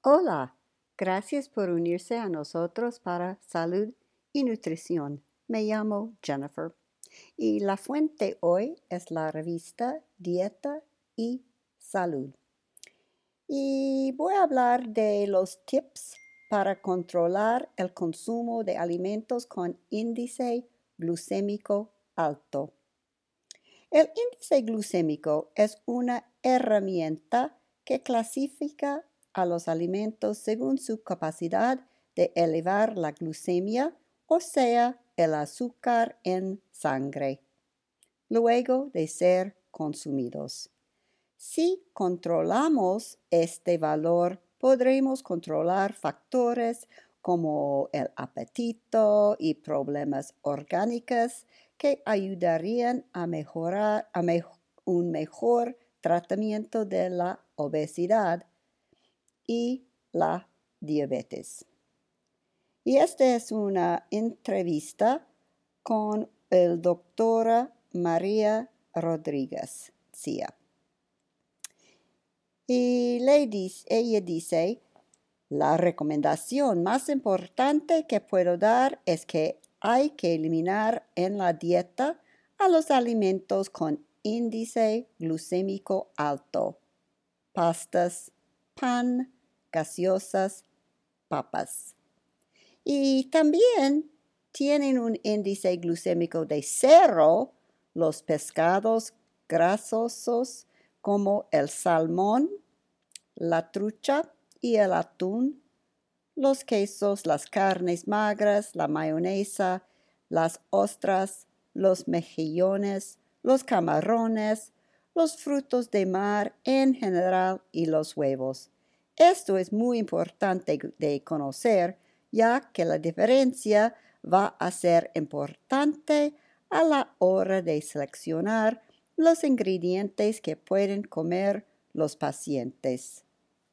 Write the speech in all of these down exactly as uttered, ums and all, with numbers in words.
Hola, gracias por unirse a nosotros para Salud y Nutrición. Me llamo Jennifer y la fuente hoy es la revista Dieta y Salud. Y voy a hablar de los tips para controlar el consumo de alimentos con índice glucémico alto. El índice glucémico es una herramienta que clasifica a los alimentos según su capacidad de elevar la glucemia, o sea, el azúcar en sangre, luego de ser consumidos. Si controlamos este valor, podremos controlar factores como el apetito y problemas orgánicos que ayudarían a mejorar a me un mejor tratamiento de la obesidad y la diabetes. Y esta es una entrevista con el doctora María Rodríguez Cía. Y le dice, ella dice, la recomendación más importante que puedo dar es que hay que eliminar en la dieta a los alimentos con índice glucémico alto: pastas, pan, gaseosas, papas. Y también tienen un índice glucémico de cero los pescados grasosos como el salmón, la trucha y el atún, los quesos, las carnes magras, la mayonesa, las ostras, los mejillones, los camarones, los frutos de mar en general y los huevos. Esto es muy importante de conocer, ya que la diferencia va a ser importante a la hora de seleccionar los ingredientes que pueden comer los pacientes.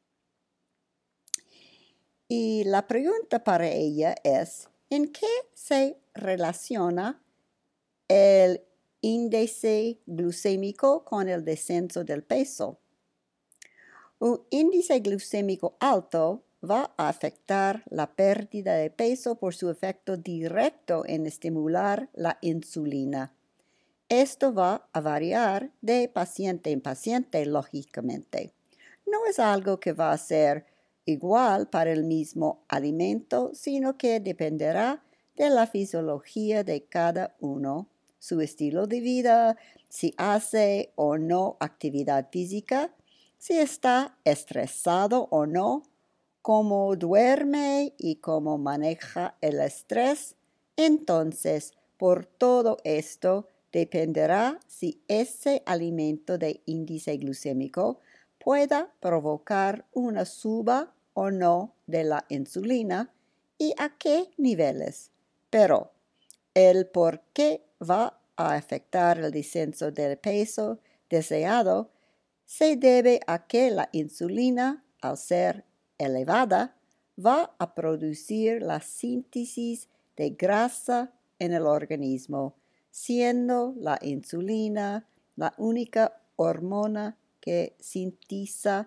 Y la pregunta para ella es, ¿en qué se relaciona el índice glucémico con el descenso del peso? Un índice glucémico alto va a afectar la pérdida de peso por su efecto directo en estimular la insulina. Esto va a variar de paciente en paciente, lógicamente. No es algo que va a ser igual para el mismo alimento, sino que dependerá de la fisiología de cada uno, su estilo de vida, si hace o no actividad física, si está estresado o no, cómo duerme y cómo maneja el estrés. Entonces, por todo esto, dependerá si ese alimento de índice glucémico pueda provocar una suba o no de la insulina y a qué niveles. Pero el por qué va a afectar el descenso del peso deseado se debe a que la insulina, al ser elevada, va a producir la síntesis de grasa en el organismo, siendo la insulina la única hormona que sintetiza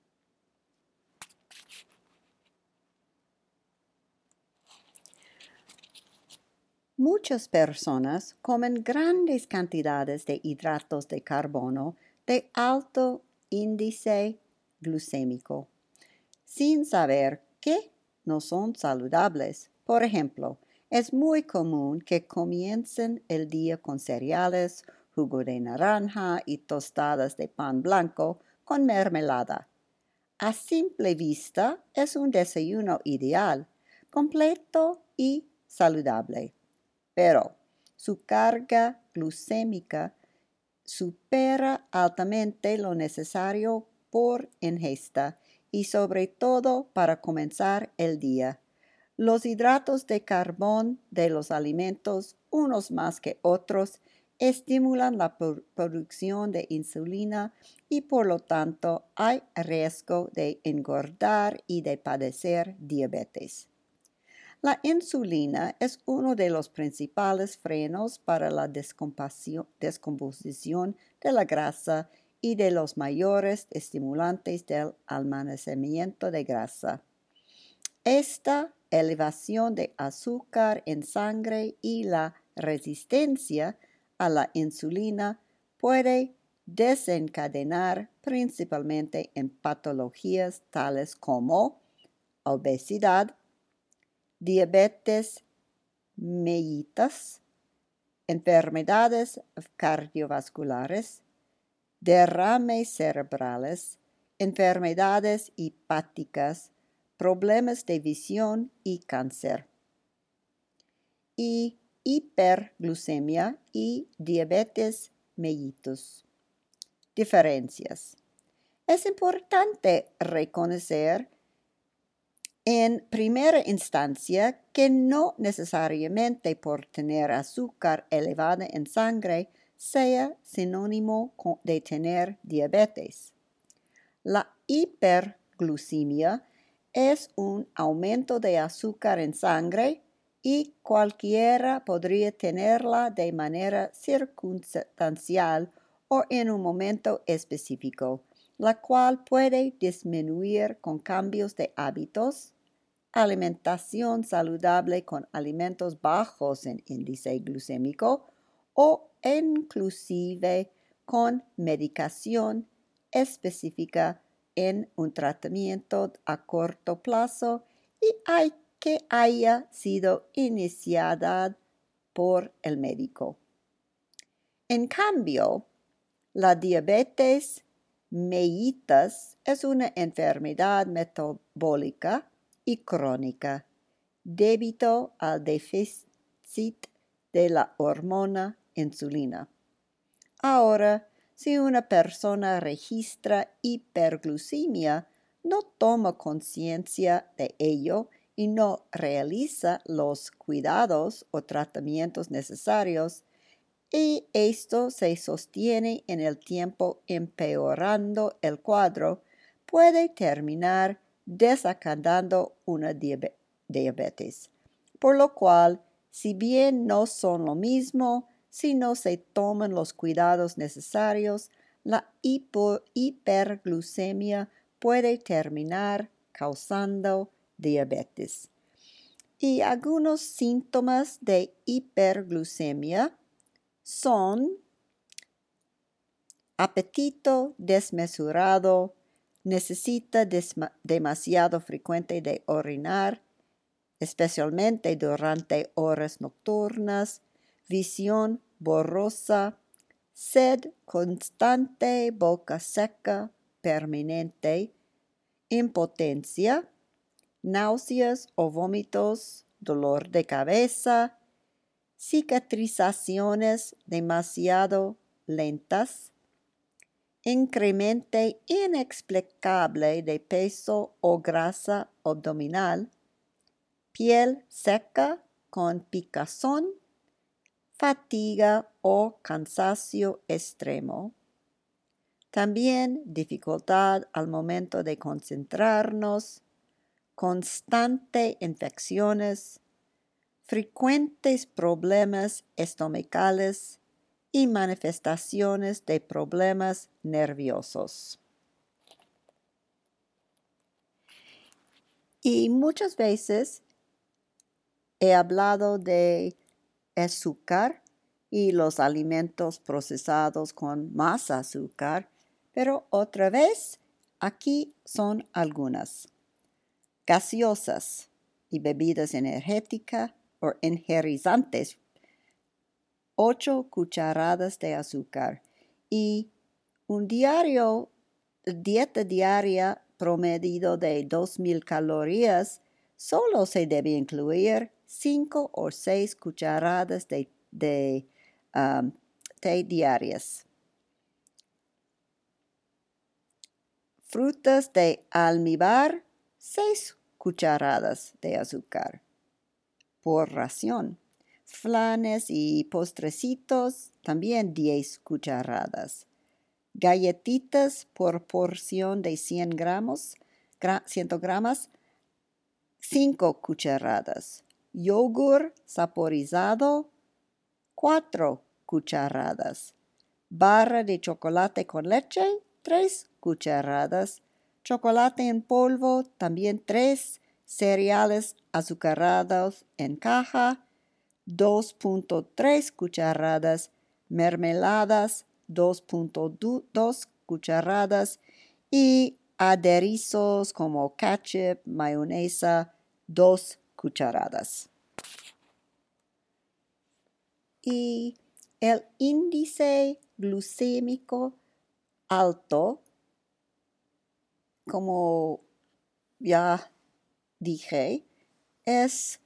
Muchas personas comen grandes cantidades de hidratos de carbono de alto índice glucémico, sin saber que no son saludables. Por ejemplo, es muy común que comiencen el día con cereales, jugo de naranja y tostadas de pan blanco con mermelada. A simple vista es un desayuno ideal, completo y saludable, pero su carga glucémica supera altamente lo necesario por ingesta y sobre todo para comenzar el día. Los hidratos de carbón de los alimentos, unos más que otros, estimulan la producción de insulina y por lo tanto hay riesgo de engordar y de padecer diabetes. La insulina es uno de los principales frenos para la descomposición de la grasa y de los mayores estimulantes del almacenamiento de grasa. Esta elevación de azúcar en sangre y la resistencia a la insulina puede desencadenar principalmente en patologías tales como obesidad, diabetes mellitus, enfermedades cardiovasculares, derrames cerebrales, enfermedades hepáticas, problemas de visión y cáncer. Y hiperglucemia y diabetes mellitus. Diferencias. Es importante reconocer en primera instancia que no necesariamente por tener azúcar elevada en sangre sea sinónimo de tener diabetes. La hiperglucemia es un aumento de azúcar en sangre y cualquiera podría tenerla de manera circunstancial o en un momento específico, la cual puede disminuir con cambios de hábitos, alimentación saludable con alimentos bajos en índice glucémico o inclusive con medicación específica en un tratamiento a corto plazo y hay que haya sido iniciada por el médico. En cambio, la diabetes mellitus es una enfermedad metabólica y crónica debido al déficit de la hormona insulina. Ahora, si una persona registra hiperglucemia, no toma conciencia de ello y no realiza los cuidados o tratamientos necesarios, y esto se sostiene en el tiempo empeorando el cuadro, puede terminar desencadenando una diabetes. Por lo cual, si bien no son lo mismo, si no se toman los cuidados necesarios, la hipo hiperglucemia puede terminar causando diabetes. Y algunos síntomas de hiperglucemia son apetito desmesurado, necesita demasiado frecuente de orinar, especialmente durante horas nocturnas, visión borrosa, sed constante, boca seca, permanente, impotencia, náuseas o vómitos, dolor de cabeza, cicatrizaciones demasiado lentas, incremento inexplicable de peso o grasa abdominal, piel seca con picazón, fatiga o cansancio extremo. También dificultad al momento de concentrarnos, constante infecciones, frecuentes problemas estomacales y manifestaciones de problemas nerviosos. Y muchas veces he hablado de azúcar y los alimentos procesados con más azúcar, pero otra vez aquí son algunas. Gaseosas y bebidas energéticas o energizantes, ocho cucharadas de azúcar y un diario, dieta diaria promedio de dos mil calorías, solo se debe incluir cinco o seis cucharadas de, de um, té diarias. Frutas de almíbar, seis cucharadas de azúcar por ración. Flanes y postrecitos, también diez cucharadas. Galletitas por porción de cien gramos, cien gramos, cinco cucharadas. Yogur saborizado, cuatro cucharadas. Barra de chocolate con leche, tres cucharadas. Chocolate en polvo, también tres. Cereales azucarados en caja, dos punto tres cucharadas. Mermeladas, dos punto dos cucharadas. Y aderezos como ketchup, mayonesa, dos cucharadas. Y el índice glucémico alto, como ya dije, es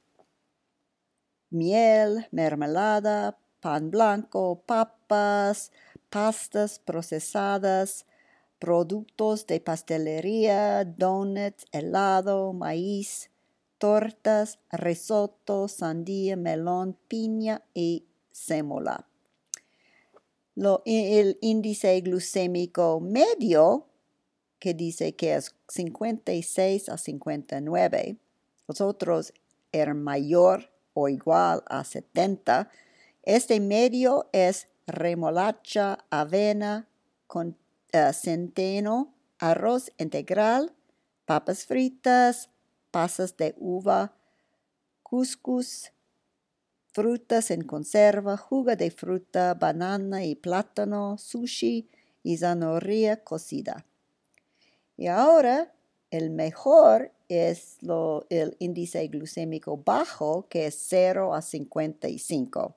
miel, mermelada, pan blanco, papas, pastas procesadas, productos de pastelería, donuts, helado, maíz, tortas, risotto, sandía, melón, piña y sémola. Lo, el índice glucémico medio, que dice que es cincuenta y seis a cincuenta y nueve, los otros eran mayor o igual a setenta. Este medio es remolacha, avena, con, uh, centeno, arroz integral, papas fritas, pasas de uva, cuscús, frutas en conserva, jugo de fruta, banana y plátano, sushi y zanahoria cocida. Y ahora el mejor es lo, el índice glucémico bajo, que es cero a cincuenta y cinco.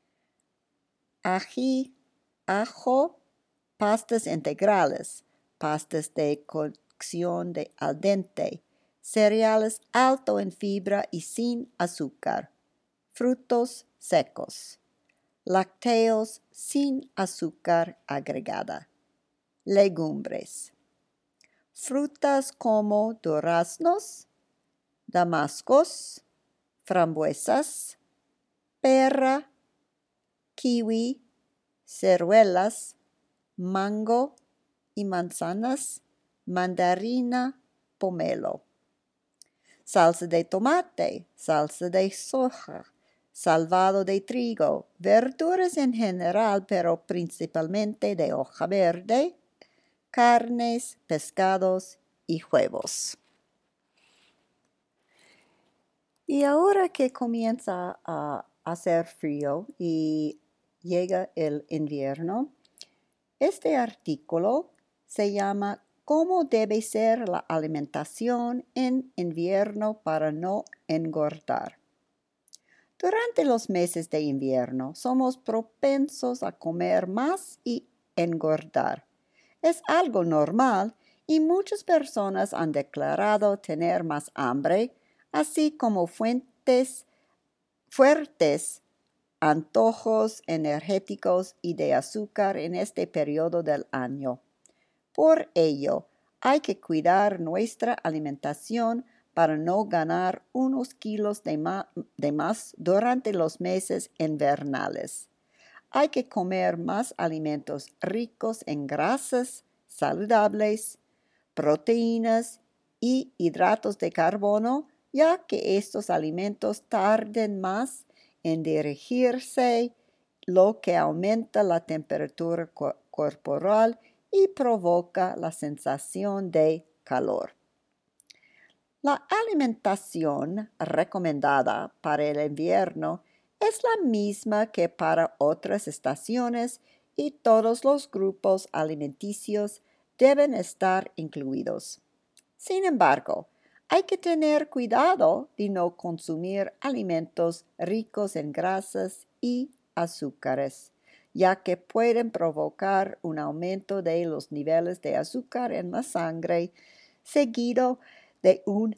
Ají, ajo, pastas integrales, pastas de cocción de al dente, cereales alto en fibra y sin azúcar, frutos secos, lácteos sin azúcar agregada, legumbres. Frutas como duraznos, damascos, frambuesas, pera, kiwi, ciruelas, mango y manzanas, mandarina, pomelo. Salsa de tomate, salsa de soja, salvado de trigo, verduras en general, pero principalmente de hoja verde, carnes, pescados y huevos. Y ahora que comienza a hacer frío y llega el invierno, este artículo se llama ¿Cómo debe ser la alimentación en invierno para no engordar? Durante los meses de invierno somos propensos a comer más y engordar. Es algo normal y muchas personas han declarado tener más hambre, así como fuentes, fuertes antojos energéticos y de azúcar en este periodo del año. Por ello, hay que cuidar nuestra alimentación para no ganar unos kilos de, ma- de más durante los meses invernales. Hay que comer más alimentos ricos en grasas saludables, proteínas y hidratos de carbono, ya que estos alimentos tarden más en dirigirse, lo que aumenta la temperatura co- corporal y provoca la sensación de calor. La alimentación recomendada para el invierno es la misma que para otras estaciones y todos los grupos alimenticios deben estar incluidos. Sin embargo, hay que tener cuidado de no consumir alimentos ricos en grasas y azúcares, ya que pueden provocar un aumento de los niveles de azúcar en la sangre, seguido de un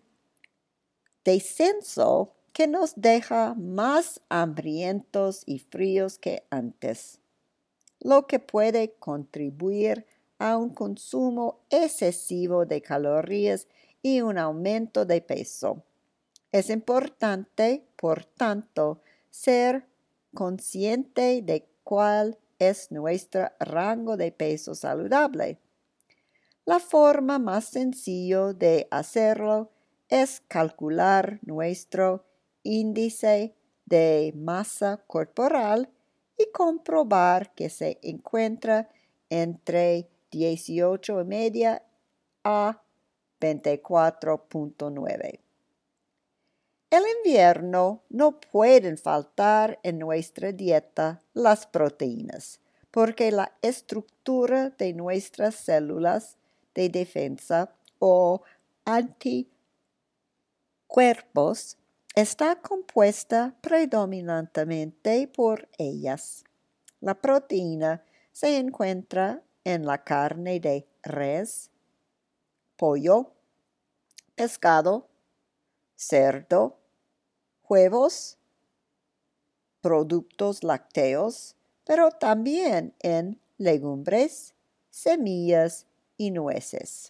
descenso que nos deja más hambrientos y fríos que antes, lo que puede contribuir a un consumo excesivo de calorías y un aumento de peso. Es importante, por tanto, ser consciente de cuál es nuestro rango de peso saludable. La forma más sencilla de hacerlo es calcular nuestro índice de masa corporal y comprobar que se encuentra entre dieciocho y media a veinticuatro punto nueve. El invierno no pueden faltar en nuestra dieta las proteínas, porque la estructura de nuestras células de defensa o anticuerpos está compuesta predominantemente por ellas. La proteína se encuentra en la carne de res, pollo, pescado, cerdo, huevos, productos lácteos, pero también en legumbres, semillas y nueces.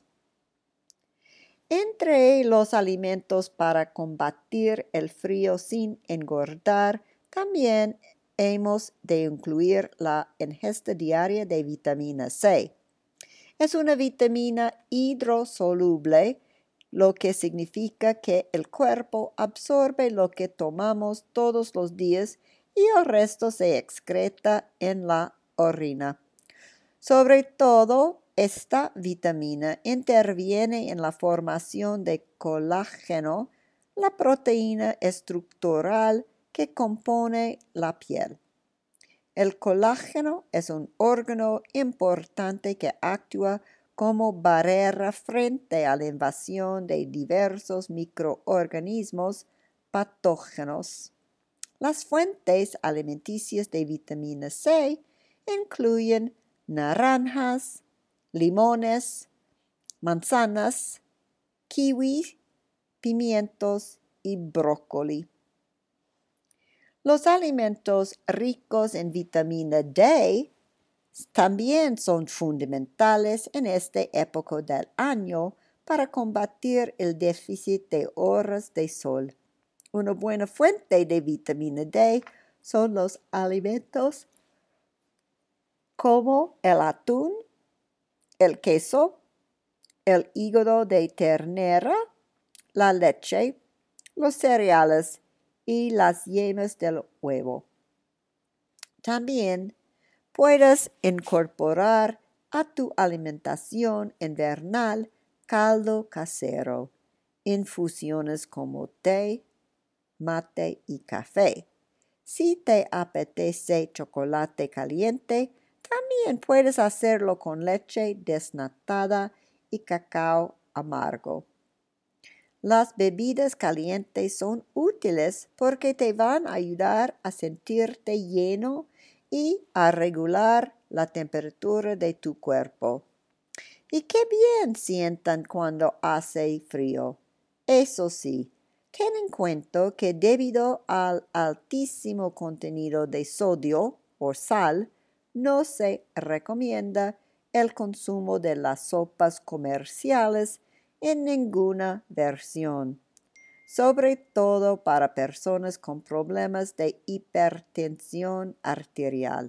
Entre los alimentos para combatir el frío sin engordar, también hemos de incluir la ingesta diaria de vitamina C. Es una vitamina hidrosoluble, lo que significa que el cuerpo absorbe lo que tomamos todos los días y el resto se excreta en la orina. Sobre todo, esta vitamina interviene en la formación de colágeno, la proteína estructural que compone la piel. El colágeno es un órgano importante que actúa como barrera frente a la invasión de diversos microorganismos patógenos. Las fuentes alimenticias de vitamina C incluyen naranjas, limones, manzanas, kiwi, pimientos y brócoli. Los alimentos ricos en vitamina D también son fundamentales en esta época del año para combatir el déficit de horas de sol. Una buena fuente de vitamina D son los alimentos como el atún, el queso, el hígado de ternera, la leche, los cereales y las yemas del huevo. También puedes incorporar a tu alimentación invernal caldo casero, infusiones como té, mate y café. Si te apetece chocolate caliente, también puedes hacerlo con leche desnatada y cacao amargo. Las bebidas calientes son útiles porque te van a ayudar a sentirte lleno y a regular la temperatura de tu cuerpo. Y qué bien sientan cuando hace frío. Eso sí, ten en cuenta que debido al altísimo contenido de sodio o sal, no se recomienda el consumo de las sopas comerciales en ninguna versión, sobre todo para personas con problemas de hipertensión arterial.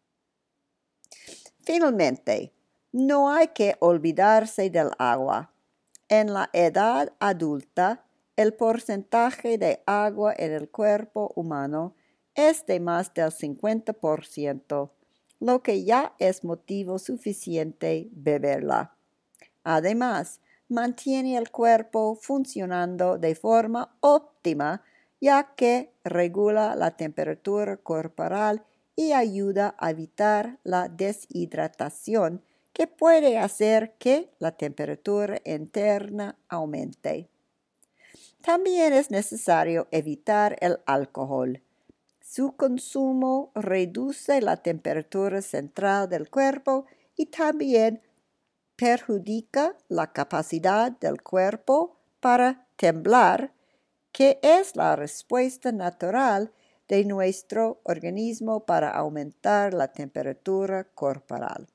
Finalmente, no hay que olvidarse del agua. En la edad adulta, el porcentaje de agua en el cuerpo humano es de más del cincuenta por ciento, lo que ya es motivo suficiente beberla. Además, mantiene el cuerpo funcionando de forma óptima, ya que regula la temperatura corporal y ayuda a evitar la deshidratación, que puede hacer que la temperatura interna aumente. También es necesario evitar el alcohol. Su consumo reduce la temperatura central del cuerpo y también perjudica la capacidad del cuerpo para temblar, que es la respuesta natural de nuestro organismo para aumentar la temperatura corporal.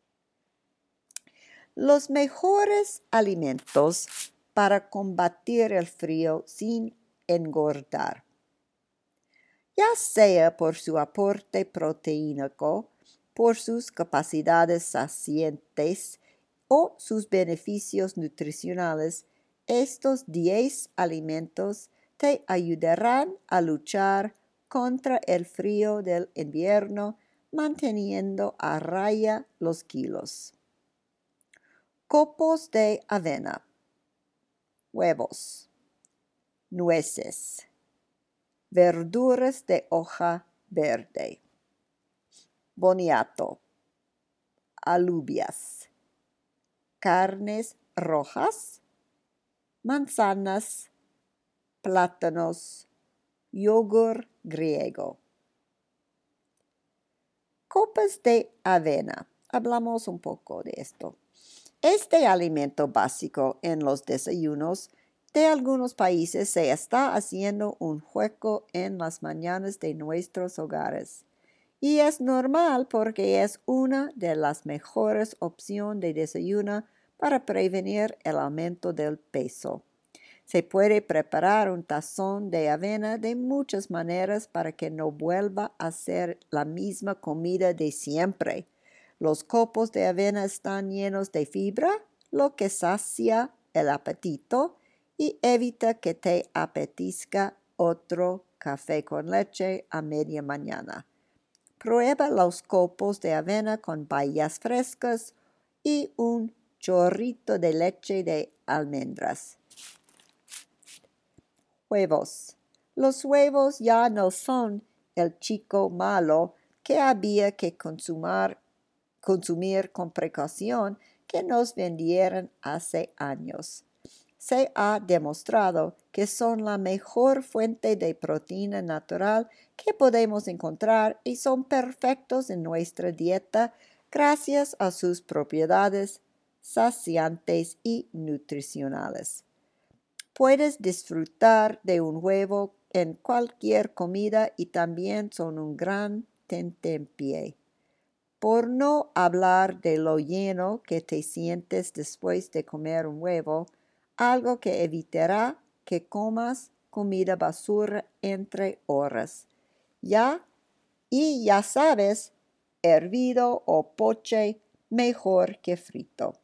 Los mejores alimentos para combatir el frío sin engordar, ya sea por su aporte proteínico, por sus capacidades saciantes o sus beneficios nutricionales, estos diez alimentos te ayudarán a luchar contra el frío del invierno, manteniendo a raya los kilos. Copos de avena, huevos, nueces, verduras de hoja verde, boniato, alubias, carnes rojas, manzanas, plátanos, yogur griego. Copas de avena. Hablamos un poco de esto. Este alimento básico en los desayunos de algunos países se está haciendo un hueco en las mañanas de nuestros hogares. Y es normal porque es una de las mejores opciones de desayuno para prevenir el aumento del peso. Se puede preparar un tazón de avena de muchas maneras para que no vuelva a ser la misma comida de siempre. Los copos de avena están llenos de fibra, lo que sacia el apetito y evita que te apetezca otro café con leche a media mañana. Prueba los copos de avena con bayas frescas y un chorrito de leche de almendras. Huevos. Los huevos ya no son el chico malo que había que consumar, consumir con precaución que nos vendieron hace años. Se ha demostrado que son la mejor fuente de proteína natural que podemos encontrar y son perfectos en nuestra dieta gracias a sus propiedades saciantes y nutricionales. Puedes disfrutar de un huevo en cualquier comida y también son un gran tentempié. Por no hablar de lo lleno que te sientes después de comer un huevo, algo que evitará que comas comida basura entre horas. Ya, y ya sabes, hervido o poché mejor que frito.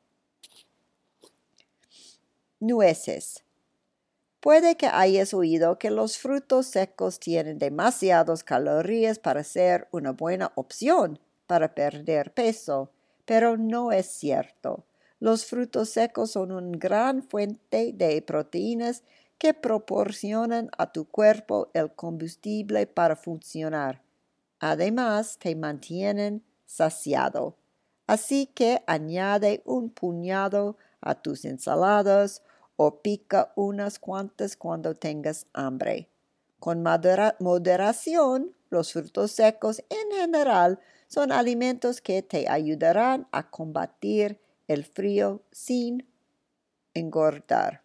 Nueces. Puede que hayas oído que los frutos secos tienen demasiadas calorías para ser una buena opción para perder peso, pero no es cierto. Los frutos secos son una gran fuente de proteínas que proporcionan a tu cuerpo el combustible para funcionar. Además, te mantienen saciado. Así que añade un puñado a tus ensaladas o pica unas cuantas cuando tengas hambre. Con modera- moderación, los frutos secos en general son alimentos que te ayudarán a combatir el frío sin engordar.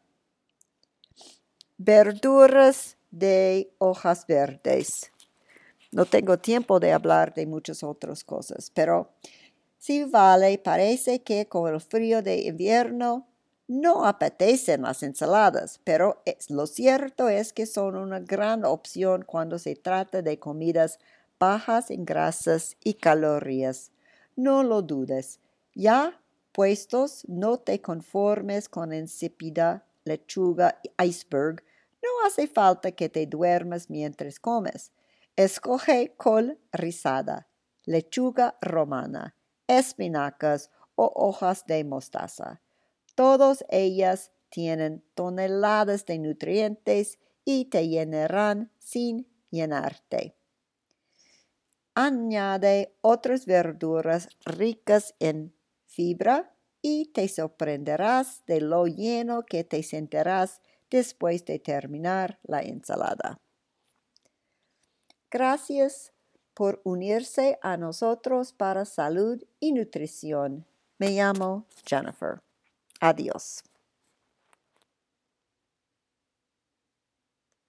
Verduras de hojas verdes. No tengo tiempo de hablar de muchas otras cosas, pero sí vale, parece que con el frío de invierno no apetecen las ensaladas, pero es, lo cierto es que son una gran opción cuando se trata de comidas bajas en grasas y calorías. No lo dudes. Ya puestos, no te conformes con insípida lechuga iceberg. No hace falta que te duermas mientras comes. Escoge col rizada, lechuga romana, espinacas o hojas de mostaza. Todas ellas tienen toneladas de nutrientes y te llenarán sin llenarte. Añade otras verduras ricas en fibra y te sorprenderás de lo lleno que te sentirás después de terminar la ensalada. Gracias por unirse a nosotros para salud y nutrición. Me llamo Jennifer. Adiós.